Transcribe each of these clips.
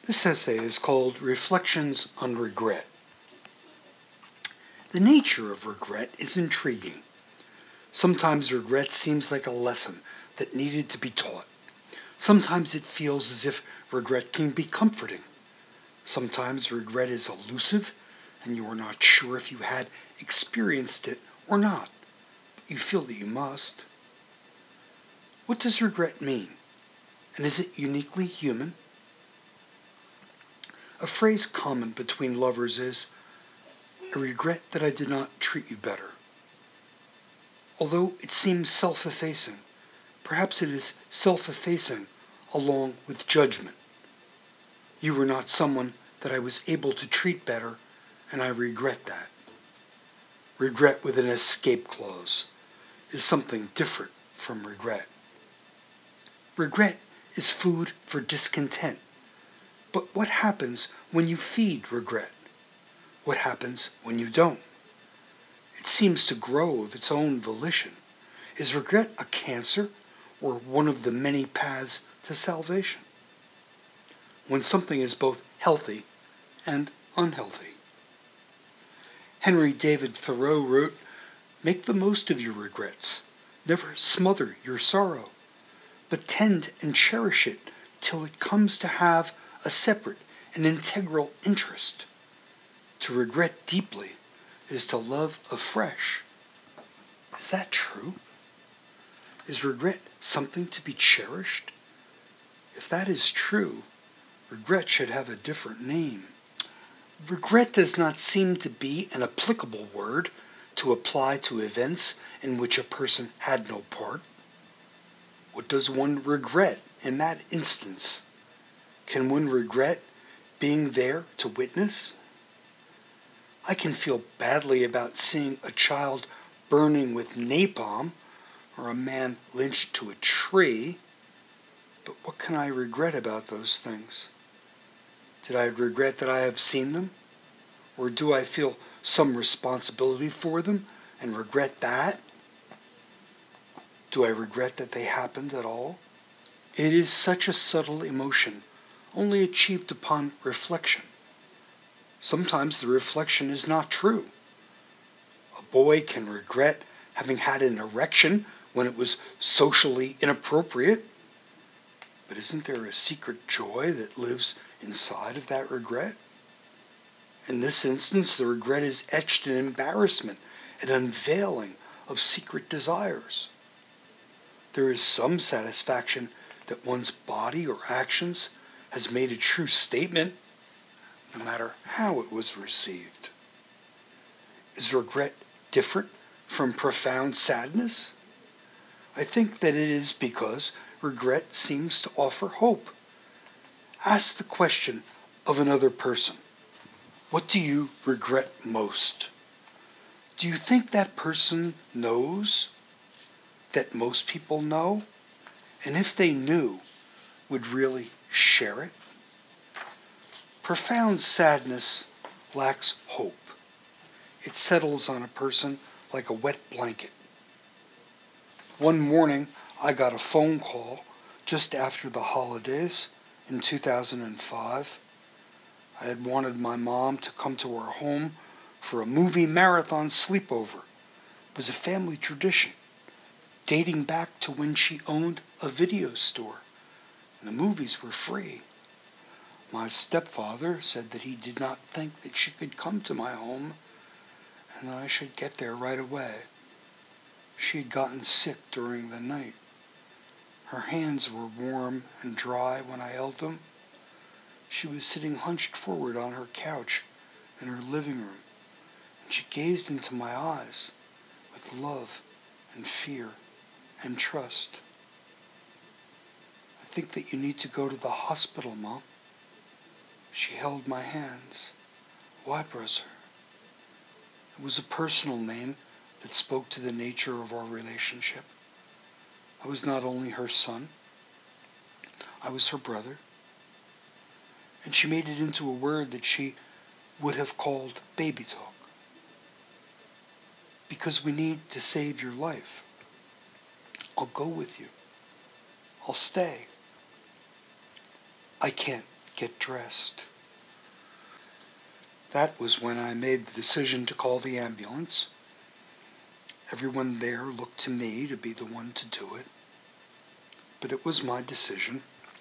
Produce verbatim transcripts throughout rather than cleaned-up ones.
This essay is called Reflections on Regret. The nature of regret is intriguing. Sometimes regret seems like a lesson that needed to be taught. Sometimes it feels as if regret can be comforting. Sometimes regret is elusive and you are not sure if you had experienced it or not, but you feel that you must. What does regret mean? And is it uniquely human? A phrase common between lovers is, "I regret that I did not treat you better." Although it seems self-effacing, perhaps it is self-effacing along with judgment. You were not someone that I was able to treat better, and I regret that. Regret with an escape clause is something different from regret. Regret is food for discontent. But what happens when you feed regret? What happens when you don't? It seems to grow of its own volition. Is regret a cancer or one of the many paths to salvation? When something is both healthy and unhealthy. Henry David Thoreau wrote, "Make the most of your regrets. Never smother your sorrow, but tend and cherish it till it comes to have a separate and integral interest. To regret deeply is to love afresh." Is that true? Is regret something to be cherished? If that is true, regret should have a different name. Regret does not seem to be an applicable word to apply to events in which a person had no part. What does one regret in that instance? Can one regret being there to witness? I can feel badly about seeing a child burning with napalm or a man lynched to a tree, but what can I regret about those things? Did I regret that I have seen them? Or do I feel some responsibility for them and regret that? Do I regret that they happened at all? It is such a subtle emotion, only achieved upon reflection. Sometimes the reflection is not true. A boy can regret having had an erection when it was socially inappropriate. But isn't there a secret joy that lives inside of that regret? In this instance, the regret is etched in embarrassment and unveiling of secret desires. There is some satisfaction that one's body or actions has made a true statement, no matter how it was received. Is regret different from profound sadness? I think that it is because regret seems to offer hope. Ask the question of another person. What do you regret most? Do you think that person knows that most people know? And if they knew, would really share it? Profound sadness lacks hope. It settles on a person like a wet blanket. One morning, I got a phone call just after the holidays in two thousand five. I had wanted my mom to come to our home for a movie marathon sleepover. It was a family tradition, dating back to when she owned a video store, and the movies were free. My stepfather said that he did not think that she could come to my home, and that I should get there right away. She had gotten sick during the night. Her hands were warm and dry when I held them. She was sitting hunched forward on her couch in her living room, and she gazed into my eyes with love and fear and trust. "I think that you need to go to the hospital, Mom." She held my hands. "Why, brother?" It was a personal name that spoke to the nature of our relationship. I was not only her son, I was her brother. And she made it into a word that she would have called baby talk. "Because we need to save your life. I'll go with you. I'll stay." I can't get dressed. That was when I made the decision to call the ambulance. Everyone there looked to me to be the one to do it, but it was my decision.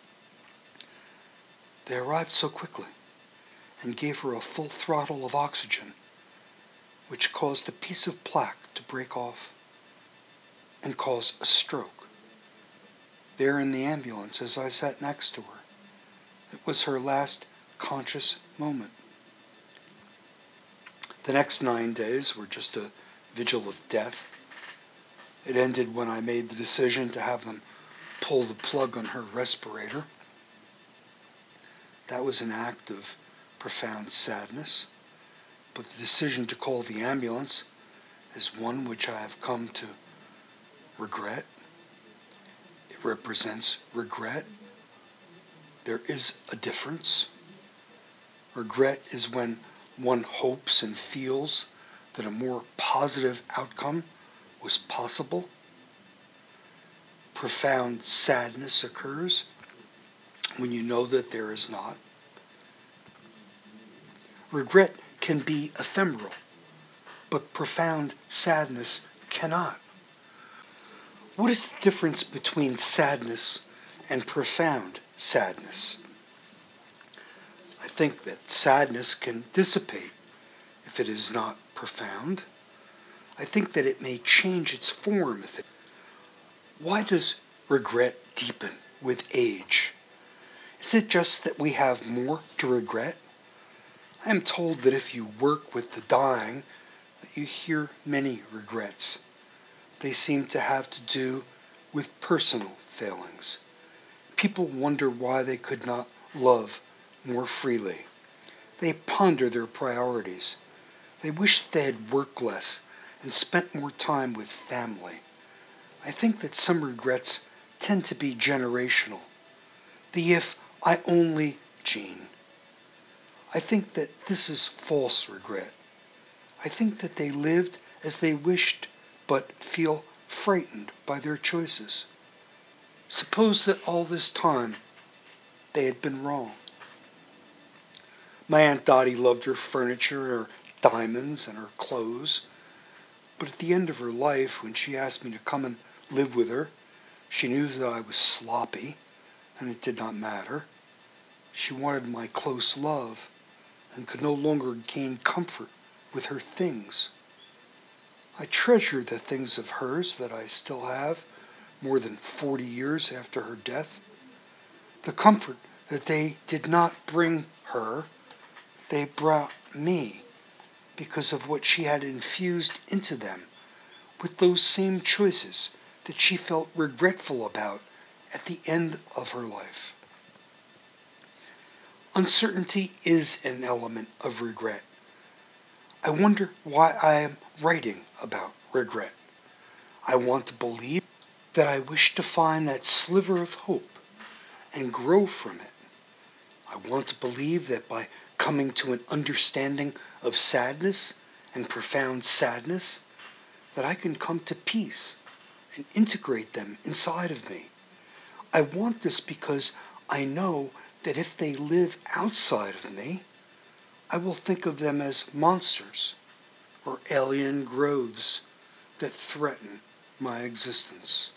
They arrived so quickly and gave her a full throttle of oxygen, which caused a piece of plaque to break off and cause a stroke. There in the ambulance, as I sat next to her, it was her last conscious moment. The next nine days were just a vigil of death. It ended when I made the decision to have them pull the plug on her respirator. That was an act of profound sadness, but the decision to call the ambulance is one which I have come to regret. It represents regret. There is a difference. Regret is when one hopes and feels that a more positive outcome was possible. Profound sadness occurs when you know that there is not. Regret can be ephemeral, but profound sadness cannot. What is the difference between sadness and profound sadness? I think that sadness can dissipate if it is not profound. I think that it may change its form if it. Why does regret deepen with age? Is it just that we have more to regret? I am told that if you work with the dying, that you hear many regrets. They seem to have to do with personal failings. People wonder why they could not love more freely. They ponder their priorities. They wish they had worked less and spent more time with family. I think that some regrets tend to be generational. The if I only gene. I think that this is false regret. I think that they lived as they wished but feel frightened by their choices. Suppose that all this time they had been wrong. My Aunt Dottie loved her furniture, her diamonds, and her clothes. But at the end of her life, when she asked me to come and live with her, she knew that I was sloppy, and it did not matter. She wanted my close love, and could no longer gain comfort with her things. I treasure the things of hers that I still have, more than forty years after her death. The comfort that they did not bring her, they brought me, because of what she had infused into them with those same choices that she felt regretful about at the end of her life. Uncertainty is an element of regret. I wonder why I am writing about regret. I want to believe that I wish to find that sliver of hope and grow from it. I want to believe that by coming to an understanding of sadness and profound sadness, that I can come to peace and integrate them inside of me. I want this because I know that if they live outside of me, I will think of them as monsters or alien growths that threaten my existence.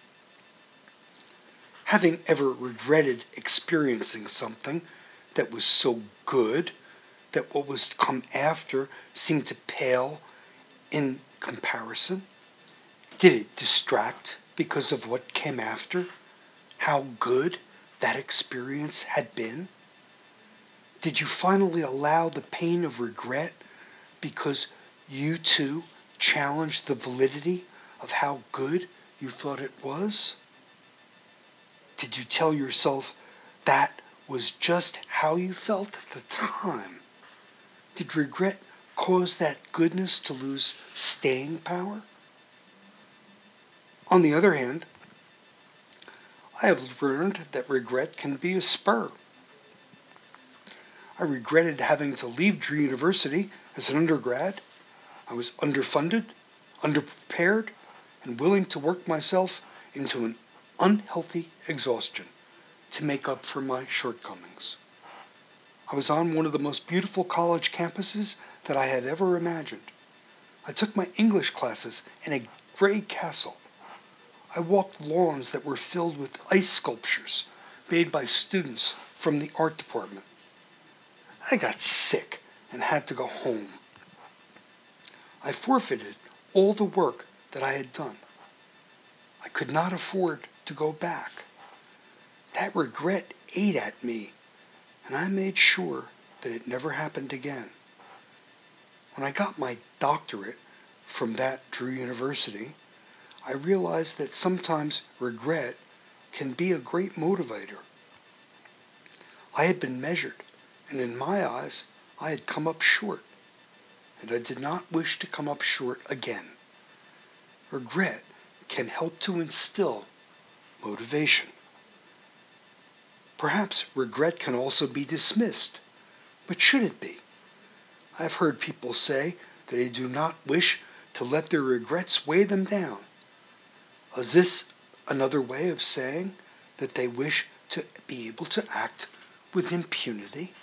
Having ever regretted experiencing something that was so good that what was to come after seemed to pale in comparison? Did it distract because of what came after? How good that experience had been? Did you finally allow the pain of regret because you too challenged the validity of how good you thought it was? Did you tell yourself that was just how you felt at the time? Did regret cause that goodness to lose staying power? On the other hand, I have learned that regret can be a spur. I regretted having to leave Drew University as an undergrad. I was underfunded, underprepared, and willing to work myself into an unhealthy exhaustion to make up for my shortcomings. I was on one of the most beautiful college campuses that I had ever imagined. I took my English classes in a gray castle. I walked lawns that were filled with ice sculptures made by students from the art department. I got sick and had to go home. I forfeited all the work that I had done. I could not afford to go back. That regret ate at me, and I made sure that it never happened again. When I got my doctorate from that Drew University, I realized that sometimes regret can be a great motivator. I had been measured, and in my eyes, I had come up short, and I did not wish to come up short again. Regret can help to instill motivation. Perhaps regret can also be dismissed, but should it be? I've heard people say that they do not wish to let their regrets weigh them down. Is this another way of saying that they wish to be able to act with impunity?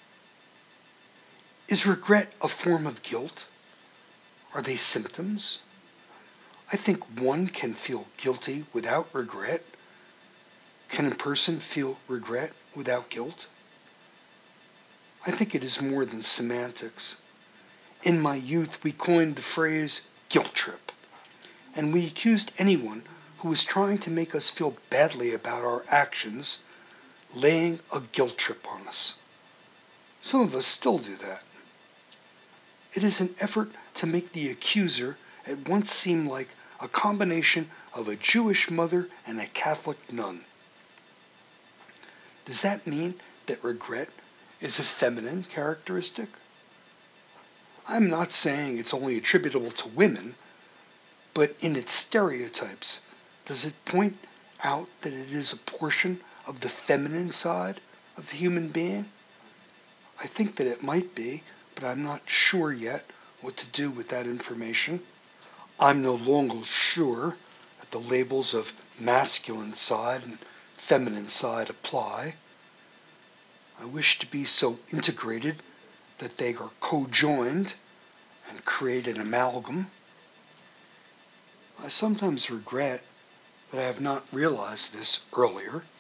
Is regret a form of guilt? Are they symptoms? I think one can feel guilty without regret. Can a person feel regret without guilt? I think it is more than semantics. In my youth, we coined the phrase guilt trip, and we accused anyone who was trying to make us feel badly about our actions laying a guilt trip on us. Some of us still do that. It is an effort to make the accuser at once seem like a combination of a Jewish mother and a Catholic nun. Does that mean that regret is a feminine characteristic? I'm not saying it's only attributable to women, but in its stereotypes, does it point out that it is a portion of the feminine side of the human being? I think that it might be, but I'm not sure yet what to do with that information. I'm no longer sure that the labels of masculine side and feminine side apply. I wish to be so integrated that they are co-joined and create an amalgam. I sometimes regret that I have not realized this earlier.